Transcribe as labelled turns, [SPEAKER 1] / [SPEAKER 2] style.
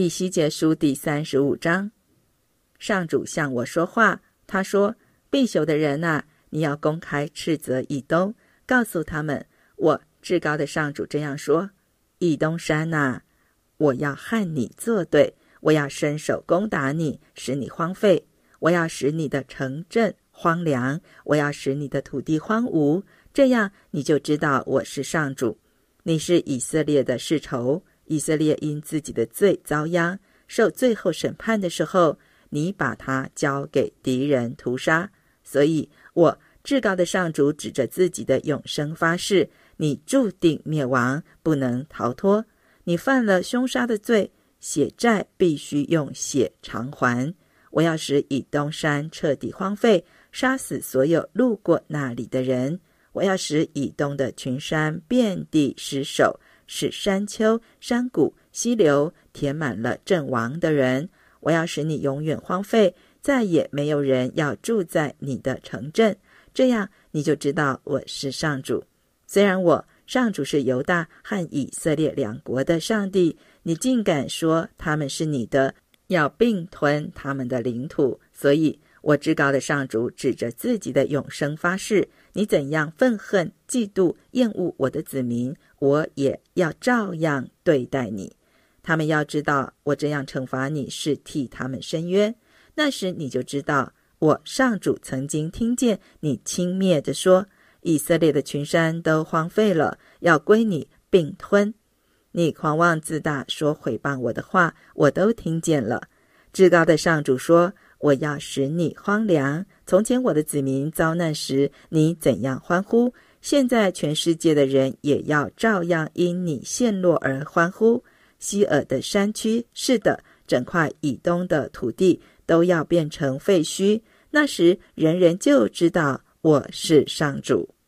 [SPEAKER 1] 以西结书第35章。上主向我说话，他说：必朽的人啊，你要公开斥责以东，告诉他们，我至高的上主这样说：以东山啊，我要和你作对，我要伸手攻打你，使你荒废，我要使你的城镇荒凉，我要使你的土地荒芜，这样你就知道我是上主。你是以色列的世仇，以色列因自己的罪遭殃，受最后审判的时候，你把他交给敌人屠杀。所以我至高的上主指着自己的永生发誓，你注定灭亡，不能逃脱。你犯了凶杀的罪，血债必须用血偿还。我要使以东山彻底荒废，杀死所有路过那里的人。我要使以东的群山遍地失守，使山丘、山谷、溪流填满了阵亡的人。我要使你永远荒废，再也没有人要住在你的城镇，这样你就知道我是上主。虽然我上主是犹大和以色列两国的上帝，你竟敢说他们是你的，要并吞他们的领土。所以我至高的上主指着自己的永生发誓，你怎样愤恨、嫉妒、厌恶我的子民，我也要照样对待你。他们要知道，我这样惩罚你是替他们伸冤。那时你就知道，我上主曾经听见你轻蔑地说，以色列的群山都荒废了，要归你并吞。你狂妄自大，说毁谤我的话，我都听见了。至高的上主说，我要使你荒凉。从前我的子民遭难时，你怎样欢呼，现在全世界的人也要照样因你陷落而欢呼。西珥的山区，是的，整块以东的土地都要变成废墟。那时人人就知道我是上主。